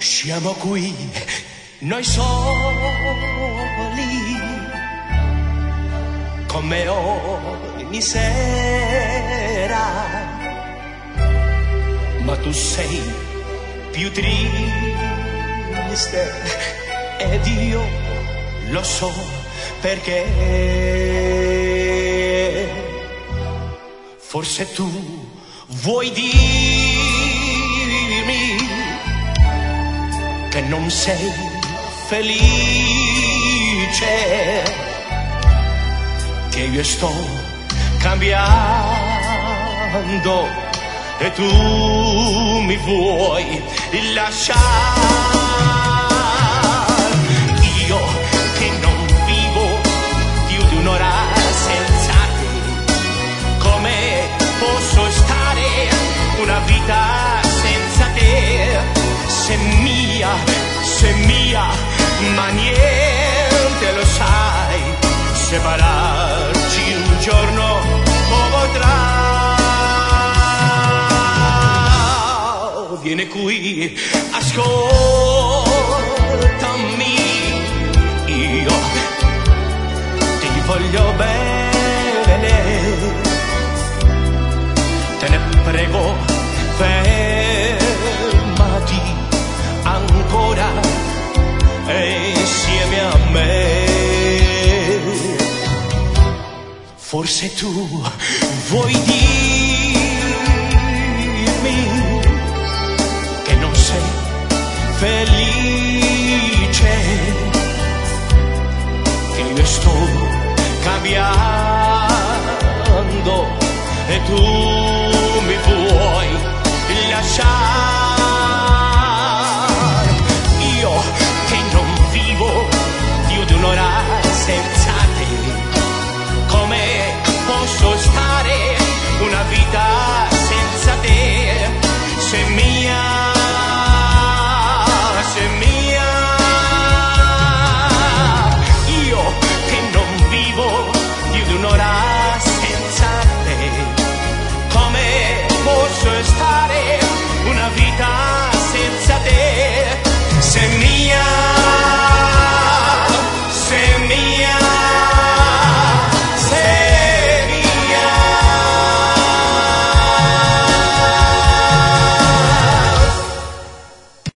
Siamo qui, noi soli, come ogni sera, ma tu sei più triste ed io lo so perché. Forse tu vuoi dirmi che non sei felice, che io sto cambiando e tu mi vuoi lasciare. Io che non vivo più di un'ora senza te, come posso stare una vita senza te? Sei mia, ma niente lo sai, separarci un giorno potrà. Vieni qui, ascoltami, io ti voglio bene, te ne prego, fermati ancora insieme a me. Forse tu vuoi dirmi che non sei felice, che io sto cambiando e tu